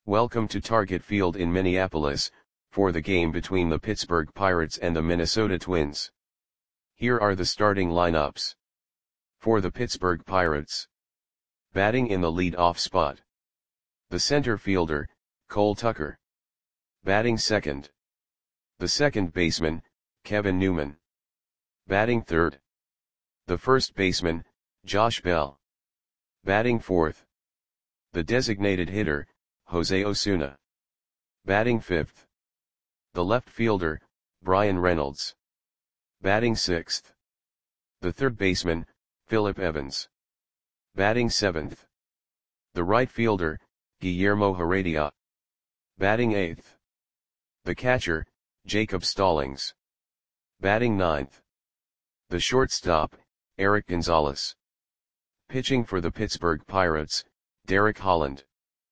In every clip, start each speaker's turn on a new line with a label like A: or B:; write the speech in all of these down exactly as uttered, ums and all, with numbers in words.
A: Welcome to Target Field in Minneapolis, for the game between the Pittsburgh Pirates and the Minnesota Twins. Here are the starting lineups. For the Pittsburgh Pirates. Batting in the lead-off spot. The center fielder, Cole Tucker. Batting second. The second baseman, Kevin Newman. Batting third. The first baseman, Josh Bell. Batting fourth. The designated hitter, Jose Osuna. Batting fifth. The left fielder, Bryan Reynolds. Batting sixth. The third baseman, Phillip Evans. Batting seventh. The right fielder, Guillermo Heredia. Batting eighth. The catcher, Jacob Stallings. Batting ninth. The shortstop, Erik Gonzalez. Pitching for the Pittsburgh Pirates, Derek Holland.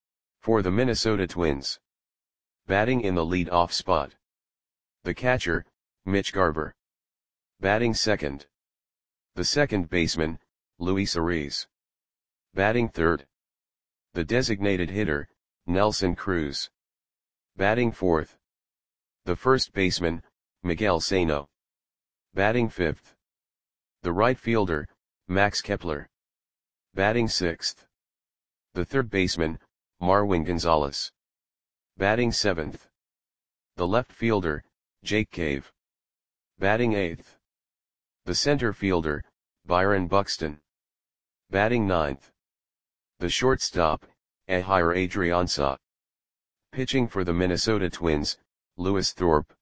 A: For the Minnesota Twins. Batting in the lead-off spot. The catcher, Mitch Garver. Batting second. The second baseman, Luis Ariz. Batting third. The designated hitter, Nelson Cruz. Batting fourth. The first baseman, Miguel Sano. Batting fifth. The right fielder, Max Kepler. Batting sixth. The third baseman, Marwin Gonzalez. Batting seventh. The left fielder, Jake Cave. Batting eighth. The center fielder, Byron Buxton. Batting ninth. The shortstop, Ehire Adrianza. Pitching for the Minnesota Twins, Lewis Thorpe.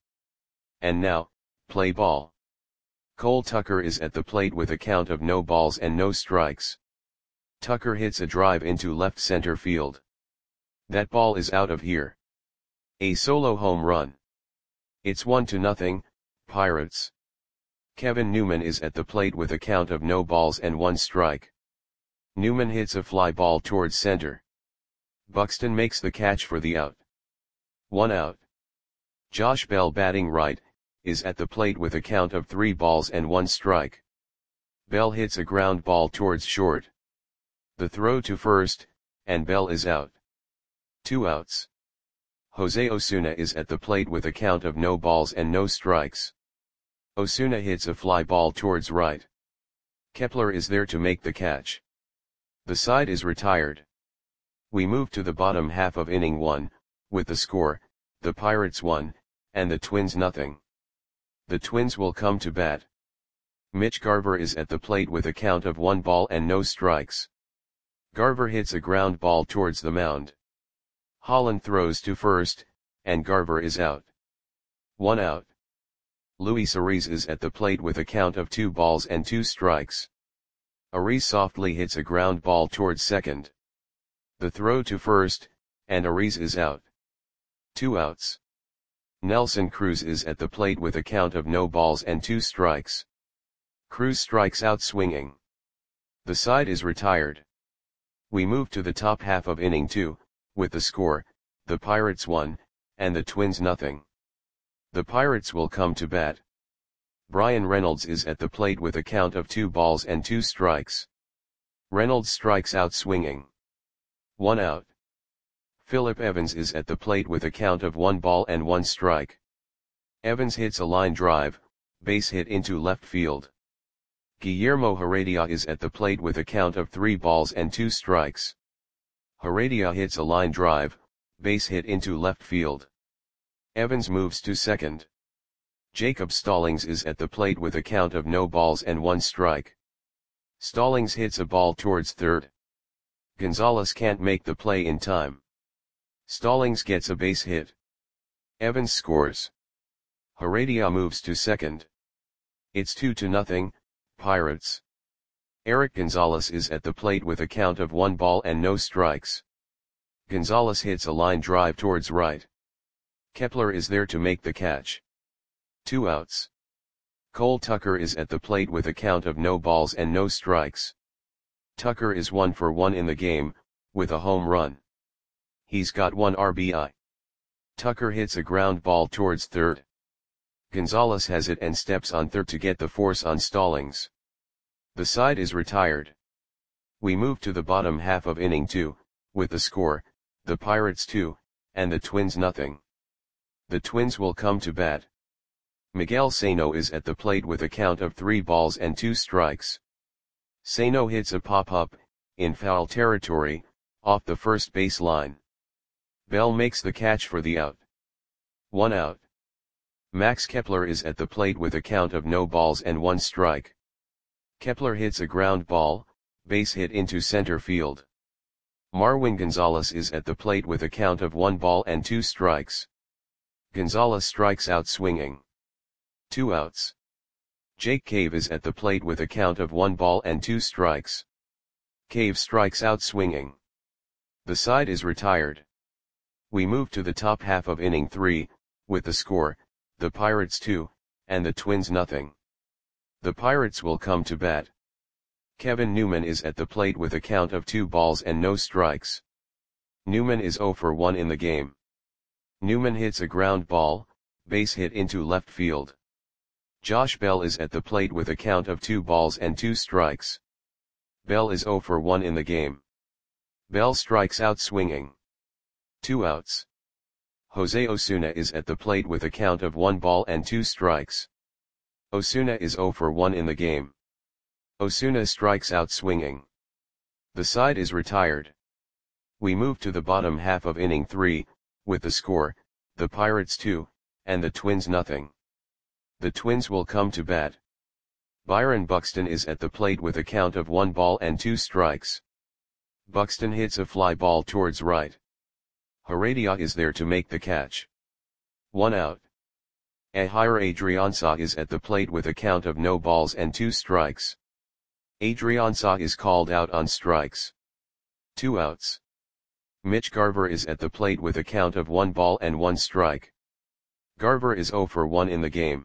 A: And now, play ball. Cole Tucker is at the plate with a count of no balls and no strikes. Tucker hits a drive into left center field. That ball is out of here. A solo home run. It's one to nothing, Pirates. Kevin Newman is at the plate with a count of no balls and one strike. Newman hits a fly ball towards center. Buxton makes the catch for the out. One out. Josh Bell, batting right, is at the plate with a count of three balls and one strike. Bell hits a ground ball towards short. The throw to first, and Bell is out. Two outs. Jose Osuna is at the plate with a count of no balls and no strikes. Osuna hits a fly ball towards right. Kepler is there to make the catch. The side is retired. We move to the bottom half of inning one, with the score, the Pirates one, and the Twins nothing. The Twins will come to bat. Mitch Garver is at the plate with a count of one ball and no strikes. Garver hits a ground ball towards the mound. Holland throws to first, and Garver is out. One out. Luis Ariz is at the plate with a count of two balls and two strikes. Ariz softly hits a ground ball towards second. The throw to first, and Ariz is out. Two outs. Nelson Cruz is at the plate with a count of no balls and two strikes. Cruz strikes out swinging. The side is retired. We move to the top half of inning two, with the score, the Pirates one, and the Twins nothing. The Pirates will come to bat. Bryan Reynolds is at the plate with a count of two balls and two strikes. Reynolds strikes out swinging. One out. Phillip Evans is at the plate with a count of one ball and one strike. Evans hits a line drive, base hit into left field. Guillermo Heredia is at the plate with a count of three balls and two strikes. Heredia hits a line drive, base hit into left field. Evans moves to second. Jacob Stallings is at the plate with a count of no balls and one strike. Stallings hits a ball towards third. Gonzalez can't make the play in time. Stallings gets a base hit. Evans scores. Heredia moves to second. It's two to nothing, Pirates. Erik Gonzalez is at the plate with a count of one ball and no strikes. Gonzalez hits a line drive towards right. Kepler is there to make the catch. Two outs. Cole Tucker is at the plate with a count of no balls and no strikes. Tucker is one for one in the game, with a home run. He's got one R B I. Tucker hits a ground ball towards third. Gonzalez has it and steps on third to get the force on Stallings. The side is retired. We move to the bottom half of inning two, with the score, the Pirates two, and the Twins nothing. The Twins will come to bat. Miguel Sano is at the plate with a count of three balls and two strikes. Sano hits a pop-up, in foul territory, off the first base line. Bell makes the catch for the out. One out. Max Kepler is at the plate with a count of no balls and one strike. Kepler hits a ground ball, base hit into center field. Marwin Gonzalez is at the plate with a count of one ball and two strikes. Gonzalez strikes out swinging. Two outs. Jake Cave is at the plate with a count of one ball and two strikes. Cave strikes out swinging. The side is retired. We move to the top half of inning three, with the score, the Pirates two, and the Twins nothing. The Pirates will come to bat. Kevin Newman is at the plate with a count of two balls and no strikes. Newman is zero for one in the game. Newman hits a ground ball, base hit into left field. Josh Bell is at the plate with a count of two balls and two strikes. Bell is zero for one in the game. Bell strikes out swinging. Two outs. Jose Osuna is at the plate with a count of one ball and two strikes. Osuna is zero for one in the game. Osuna strikes out swinging. The side is retired. We move to the bottom half of inning three, with the score, the Pirates two, and the Twins nothing. The Twins will come to bat. Byron Buxton is at the plate with a count of one ball and two strikes. Buxton hits a fly ball towards right. Heredia is there to make the catch. One out. Ehire Adrianza is at the plate with a count of no balls and two strikes. Adrianza is called out on strikes. Two outs. Mitch Garver is at the plate with a count of one ball and one strike. Garver is zero for one in the game.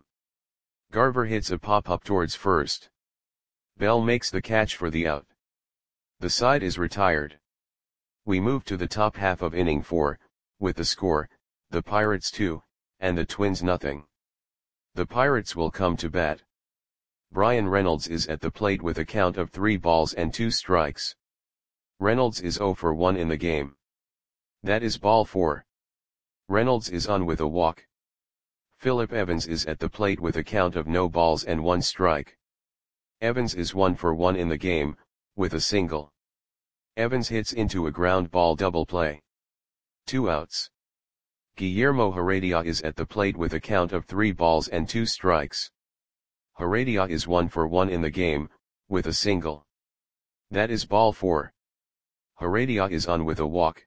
A: Garver hits a pop-up towards first. Bell makes the catch for the out. The side is retired. We move to the top half of inning four, with the score, the Pirates two, and the Twins nothing. The Pirates will come to bat. Brian Reynolds is at the plate with a count of three balls and two strikes. Reynolds is zero for one in the game. That is ball four. Reynolds is on with a walk. Philip Evans is at the plate with a count of no balls and one strike. Evans is one for one in the game, with a single. Evans hits into a ground ball double play. Two outs. Guillermo Heredia is at the plate with a count of three balls and two strikes. Heredia is one for one in the game, with a single. That is ball four. Heredia is on with a walk.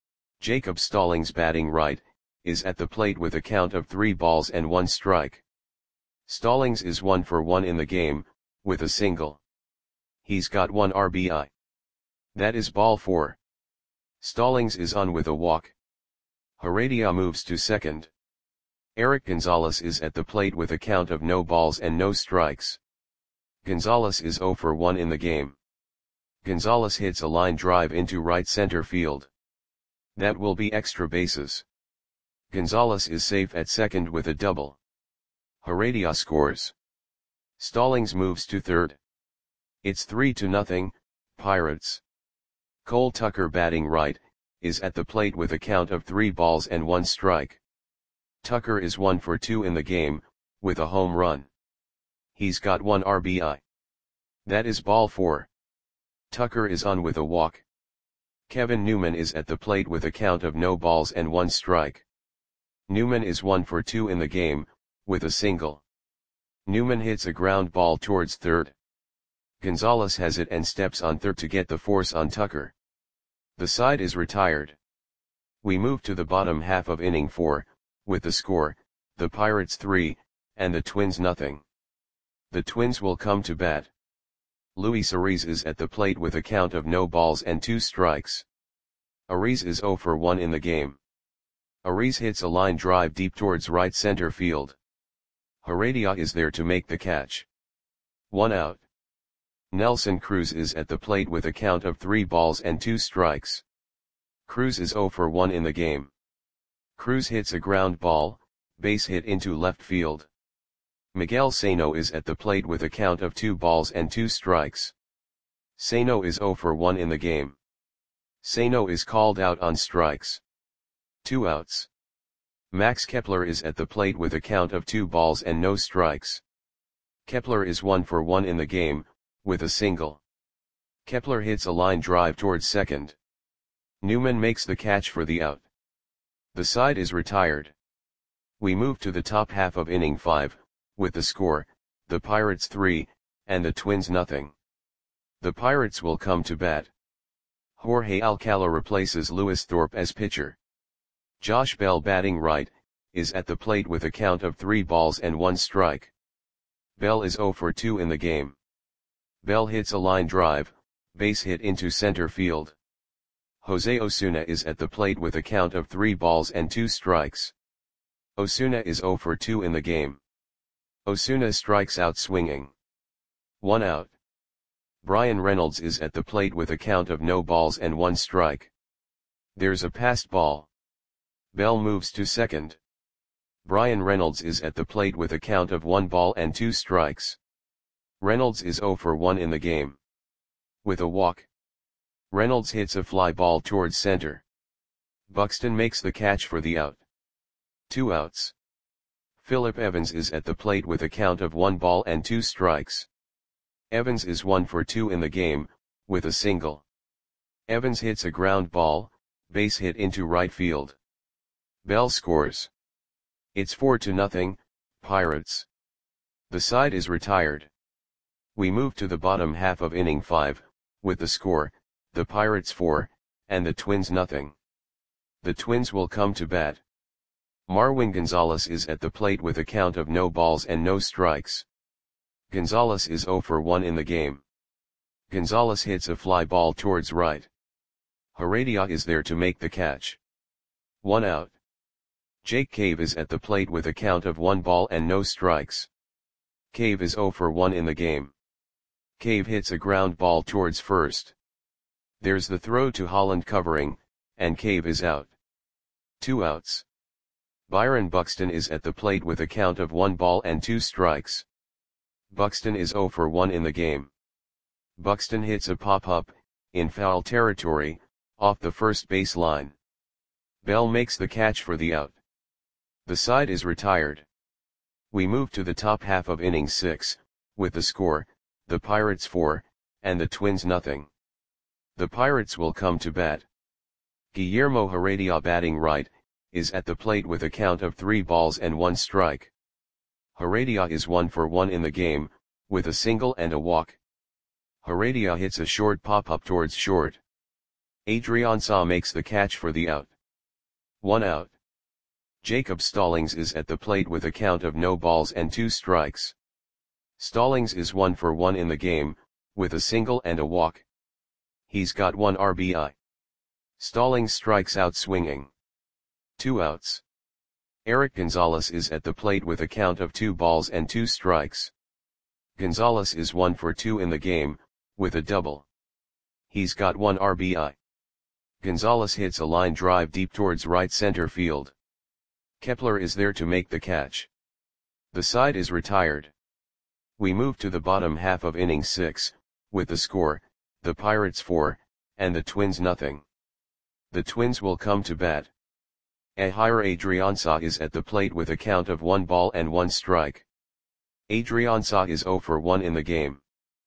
A: Jacob Stallings, batting right, is at the plate with a count of three balls and one strike. Stallings is one for one in the game, with a single. He's got one R B I. That is ball four. Stallings is on with a walk. Heredia moves to second. Eric Gonzalez is at the plate with a count of no balls and no strikes. Gonzalez is zero for one in the game. Gonzalez hits a line drive into right center field. That will be extra bases. Gonzalez is safe at second with a double. Heredia scores. Stallings moves to third. It's three to nothing, Pirates. Cole Tucker, batting right, is at the plate with a count of three balls and one strike. Tucker is one for two in the game, with a home run. He's got one R B I. That is ball four. Tucker is on with a walk. Kevin Newman is at the plate with a count of no balls and one strike. Newman is one for two in the game, with a single. Newman hits a ground ball towards third. Gonzalez has it and steps on third to get the force on Tucker. The side is retired. We move to the bottom half of inning four, with the score, the Pirates three, and the Twins nothing. The Twins will come to bat. Luis Ariz is at the plate with a count of no balls and two strikes. Ariz is zero for one in the game. Ariz hits a line drive deep towards right center field. Heredia is there to make the catch. One out. Nelson Cruz is at the plate with a count of three balls and two strikes. Cruz is zero for one in the game. Cruz hits a ground ball, base hit into left field. Miguel Sano is at the plate with a count of two balls and two strikes. Sano is zero for one in the game. Sano is called out on strikes. Two outs. Max Kepler is at the plate with a count of two balls and no strikes. Kepler is one for one in the game, with a single. Kepler hits a line drive towards second. Newman makes the catch for the out. The side is retired. We move to the top half of inning five, with the score, the Pirates three, and the Twins nothing. The Pirates will come to bat. Jorge Alcala replaces Lewis Thorpe as pitcher. Josh Bell, batting right, is at the plate with a count of three balls and one strike. Bell is zero for two in the game. Bell hits a line drive, base hit into center field. Jose Osuna is at the plate with a count of three balls and two strikes. Osuna is zero for two in the game. Osuna strikes out swinging. One out. Brian Reynolds is at the plate with a count of no balls and one strike. There's a passed ball. Bell moves to second. Brian Reynolds is at the plate with a count of one ball and two strikes. Reynolds is zero for one in the game. With a walk. Reynolds hits a fly ball towards center. Buxton makes the catch for the out. Two outs. Phillip Evans is at the plate with a count of one ball and two strikes. Evans is one for two in the game, with a single. Evans hits a ground ball, base hit into right field. Bell scores. It's four to nothing, Pirates. The side is retired. We move to the bottom half of inning five, with the score, the Pirates four, and the Twins nothing. The Twins will come to bat. Marwin Gonzalez is at the plate with a count of no balls and no strikes. Gonzalez is zero for one in the game. Gonzalez hits a fly ball towards right. Heredia is there to make the catch. One out. Jake Cave is at the plate with a count of one ball and no strikes. Cave is zero for one in the game. Cave hits a ground ball towards first. There's the throw to Holland covering, and Cave is out. Two outs. Byron Buxton is at the plate with a count of one ball and two strikes. Buxton is zero for one in the game. Buxton hits a pop-up, in foul territory, off the first base line. Bell makes the catch for the out. The side is retired. We move to the top half of inning six, with the score, the Pirates four, and the Twins nothing. The Pirates will come to bat. Guillermo Heredia, batting right, is at the plate with a count of three balls and one strike. Heredia is one for one in the game, with a single and a walk. Heredia hits a short pop-up towards short. Adrian Saw makes the catch for the out. One out. Jacob Stallings is at the plate with a count of no balls and two strikes. Stallings is one for one in the game, with a single and a walk. He's got one R B I. Stallings strikes out swinging. Two outs. Eric Gonzalez is at the plate with a count of two balls and two strikes. Gonzalez is one for two in the game, with a double. He's got one R B I. Gonzalez hits a line drive deep towards right center field. Kepler is there to make the catch. The side is retired. We move to the bottom half of inning six, with the score, the Pirates four, and the Twins nothing. The Twins will come to bat. Ehire Adrianza is at the plate with a count of one ball and one strike. Adrianza is zero for one in the game.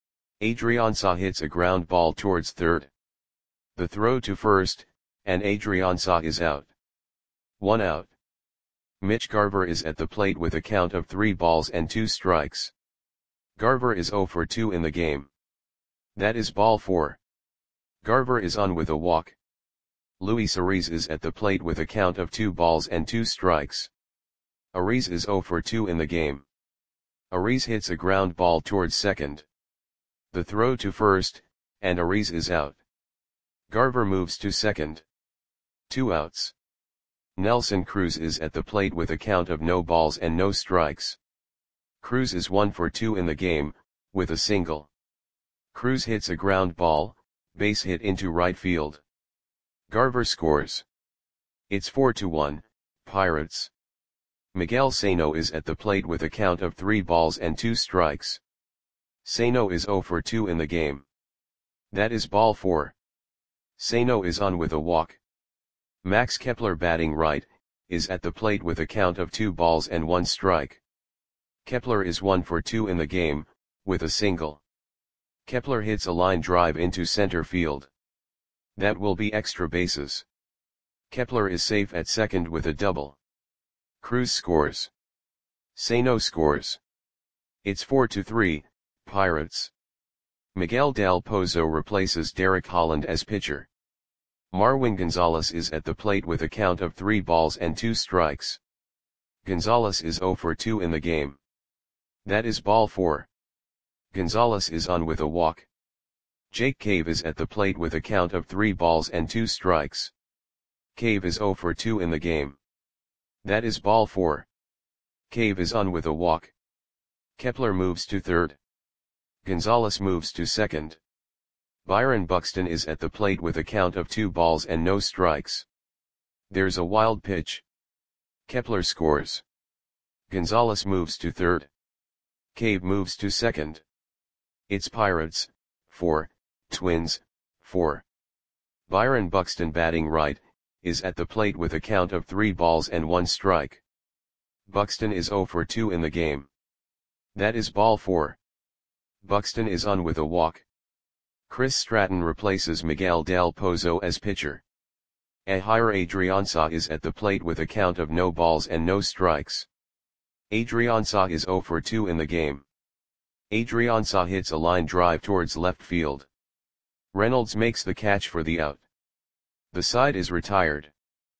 A: Adrianza hits a ground ball towards third. The throw to first, and Adrianza is out. One out. Mitch Garver is at the plate with a count of three balls and two strikes. Garver is zero for two in the game. That is ball four. Garver is on with a walk. Luis Ariz is at the plate with a count of two balls and two strikes. Ariz is zero for two in the game. Ariz hits a ground ball towards second. The throw to first, and Ariz is out. Garver moves to second. Two outs. Nelson Cruz is at the plate with a count of no balls and no strikes. Cruz is one for two in the game, with a single. Cruz hits a ground ball, base hit into right field. Garver scores. It's four to one, Pirates. Miguel Sano is at the plate with a count of three balls and two strikes. Sano is zero for two in the game. That is ball four. Sano is on with a walk. Max Kepler batting right, is at the plate with a count of two balls and one strike. Kepler is one for two in the game, with a single. Kepler hits a line drive into center field. That will be extra bases. Kepler is safe at second with a double. Cruz scores. Sano scores. It's four to three, Pirates. Miguel Del Pozo replaces Derek Holland as pitcher. Marwin Gonzalez is at the plate with a count of three balls and two strikes. Gonzalez is zero for two in the game. That is ball four. Gonzalez is on with a walk. Jake Cave is at the plate with a count of three balls and two strikes. Cave is zero for two in the game. That is ball four. Cave is on with a walk. Kepler moves to third. Gonzalez moves to second. Byron Buxton is at the plate with a count of two balls and no strikes. There's a wild pitch. Kepler scores. Gonzalez moves to third. Cave moves to second. It's Pirates, four, Twins, four. Byron Buxton batting right, is at the plate with a count of three balls and one strike. Buxton is zero for two in the game. That is ball four. Buxton is on with a walk. Chris Stratton replaces Miguel Del Pozo as pitcher. Ehire Adrianza is at the plate with a count of no balls and no strikes. Adrianza is zero for two in the game. Adrianza hits a line drive towards left field. Reynolds makes the catch for the out. The side is retired.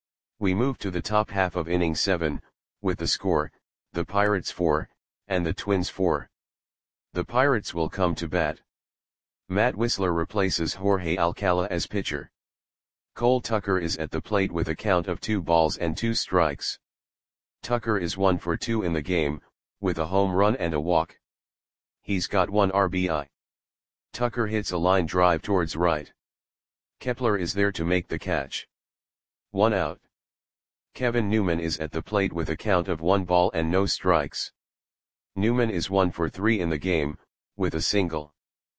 A: We move to the top half of inning seven, with the score, the Pirates four, and the Twins four. The Pirates will come to bat. Matt Wisler replaces Jorge Alcala as pitcher. Cole Tucker is at the plate with a count of two balls and two strikes. Tucker is one for two in the game, with a home run and a walk. He's got one R B I. Tucker hits a line drive towards right. Kepler is there to make the catch. One out. Kevin Newman is at the plate with a count of one ball and no strikes. Newman is one for three in the game, with a single.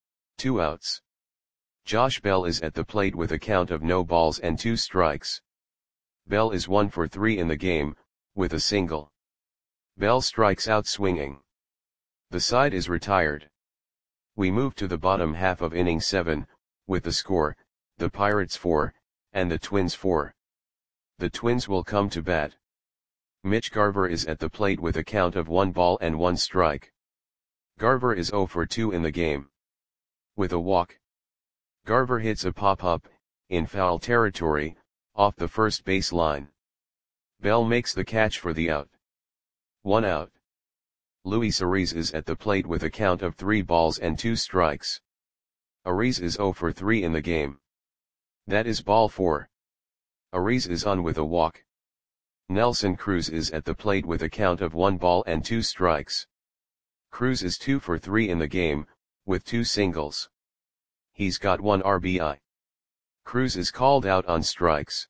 A: Two outs. Josh Bell is at the plate with a count of no balls and two strikes. Bell is one for three in the game, with a single. Bell strikes out swinging. The side is retired. We move to the bottom half of inning seven, with the score, the Pirates four, and the Twins four. The Twins will come to bat. Mitch Garver is at the plate with a count of one ball and one strike. Garver is zero for two in the game. With a walk. Garver hits a pop-up, in foul territory, off the first base line. Bell makes the catch for the out. One out. Luis Ariz is at the plate with a count of three balls and two strikes. Ariz is zero for three in the game. That is ball four. Ariz is on with a walk. Nelson Cruz is at the plate with a count of one ball and two strikes. Cruz is two for three in the game, with two singles. He's got one R B I. Cruz is called out on strikes.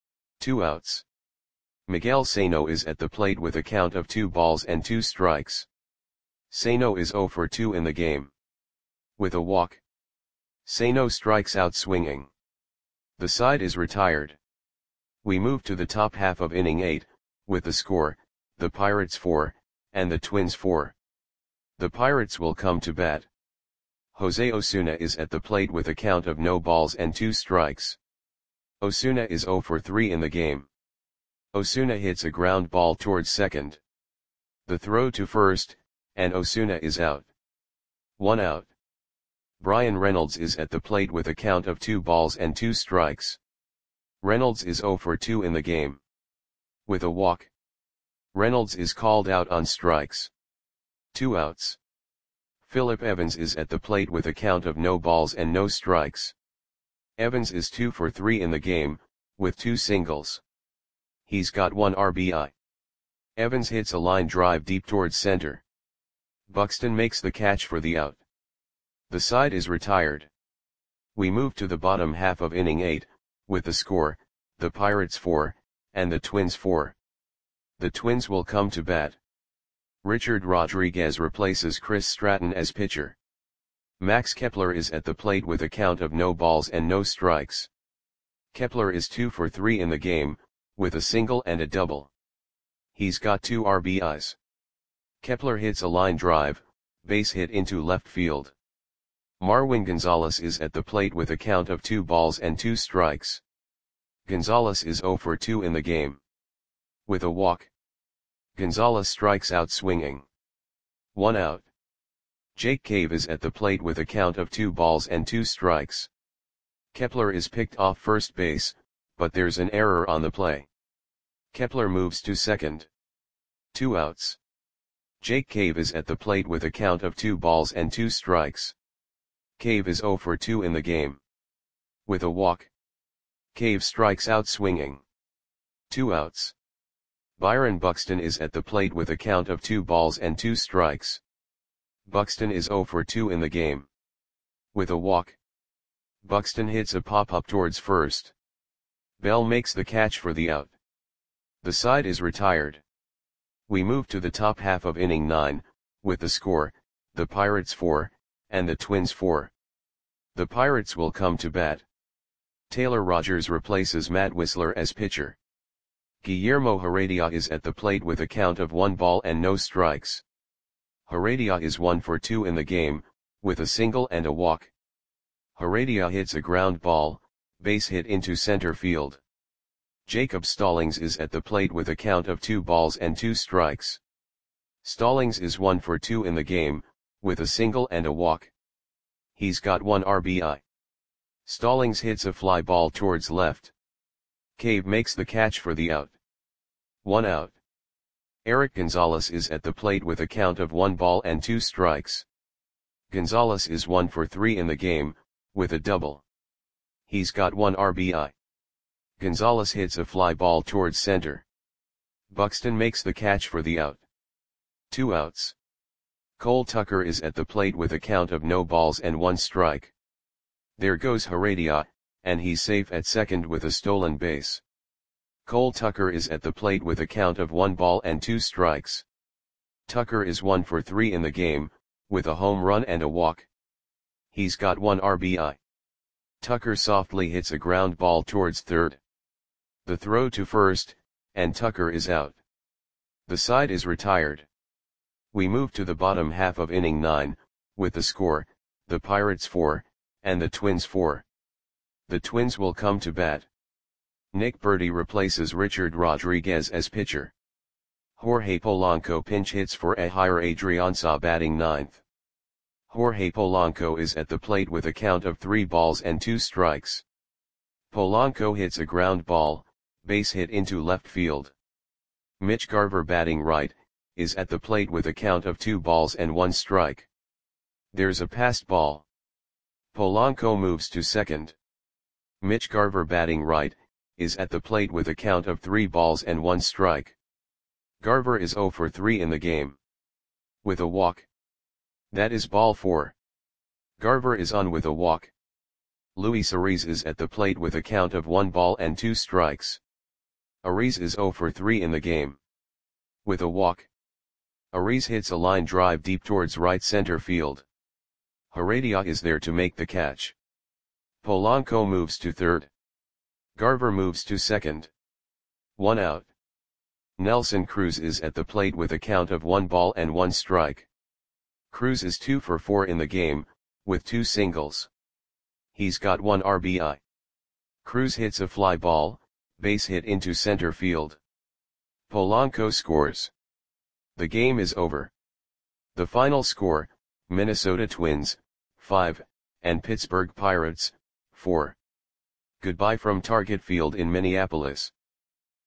A: Two outs. Miguel Sano is at the plate with a count of two balls and two strikes. Sano is zero for two in the game. With a walk. Sano strikes out swinging. The side is retired. We move to the top half of inning eight, with the score, the Pirates four, and the Twins four. The Pirates will come to bat. Jose Osuna is at the plate with a count of no balls and two strikes. Osuna is zero for three in the game. Osuna hits a ground ball towards second. The throw to first, and Osuna is out. One out. Brian Reynolds is at the plate with a count of two balls and two strikes. Reynolds is zero for two in the game. With a walk. Reynolds is called out on strikes. Two outs. Philip Evans is at the plate with a count of no balls and no strikes. Evans is two for three in the game, with two singles. He's got one R B I. Evans hits a line drive deep towards center. Buxton makes the catch for the out. The side is retired. We move to the bottom half of inning eight, with the score, the Pirates four, and the Twins four. The Twins will come to bat. Richard Rodriguez replaces Chris Stratton as pitcher. Max Kepler is at the plate with a count of no balls and no strikes. Kepler is two for three in the game, with a single and a double. He's got two R B Is. Kepler hits a line drive, base hit into left field. Marwin Gonzalez is at the plate with a count of two balls and two strikes. Gonzalez is zero for two in the game. With a walk. Gonzalez strikes out swinging. One out. Jake Cave is at the plate with a count of two balls and two strikes. Kepler is picked off first base, but there's an error on the play. Kepler moves to second. Two outs. Jake Cave is at the plate with a count of two balls and two strikes. Cave is zero for two in the game. With a walk. Cave strikes out swinging. Two outs. Byron Buxton is at the plate with a count of two balls and two strikes. Buxton is zero for two in the game. With a walk. Buxton hits a pop-up towards first. Bell makes the catch for the out. The side is retired. We move to the top half of inning nine, with the score, the Pirates four, and the Twins four. The Pirates will come to bat. Taylor Rogers replaces Matt Wisler as pitcher. Guillermo Heredia is at the plate with a count of one ball and no strikes. Heredia is one for two in the game, with a single and a walk. Heredia hits a ground ball, base hit into center field. Jacob Stallings is at the plate with a count of two balls and two strikes. Stallings is one for two in the game, with a single and a walk. He's got one R B I. Stallings hits a fly ball towards left. Cave makes the catch for the out. One out. Eric Gonzalez is at the plate with a count of one ball and two strikes. Gonzalez is one for three in the game, with a double. He's got one R B I. Gonzalez hits a fly ball towards center. Buxton makes the catch for the out. Two outs. Cole Tucker is at the plate with a count of no balls and one strike. There goes Heredia, and he's safe at second with a stolen base. Cole Tucker is at the plate with a count of one ball and two strikes. Tucker is one for three in the game, with a home run and a walk. He's got one R B I. Tucker softly hits a ground ball towards third. The throw to first, and Tucker is out. The side is retired. We move to the bottom half of inning nine, with the score, the Pirates four, and the Twins four. The Twins will come to bat. Nick Burdi replaces Richard Rodriguez as pitcher. Jorge Polanco pinch hits for Ehire Adrianza batting ninth. Jorge Polanco is at the plate with a count of three balls and two strikes. Polanco hits a ground ball, base hit into left field. Mitch Garver batting right, is at the plate with a count of two balls and one strike. There's a passed ball. Polanco moves to second. Mitch Garver batting right, is at the plate with a count of three balls and one strike. Garver is zero for three in the game. With a walk. That is ball four. Garver is on with a walk. Luis Ariz is at the plate with a count of one ball and two strikes. Ariz is zero for three in the game. With a walk. Ariz hits a line drive deep towards right center field. Heredia is there to make the catch. Polanco moves to third. Garver moves to second. One out. Nelson Cruz is at the plate with a count of one ball and one strike. Cruz is two for four in the game, with two singles. He's got one R B I. Cruz hits a fly ball, base hit into center field. Polanco scores. The game is over. The final score, Minnesota Twins, five, and Pittsburgh Pirates, four. Goodbye from Target Field in Minneapolis.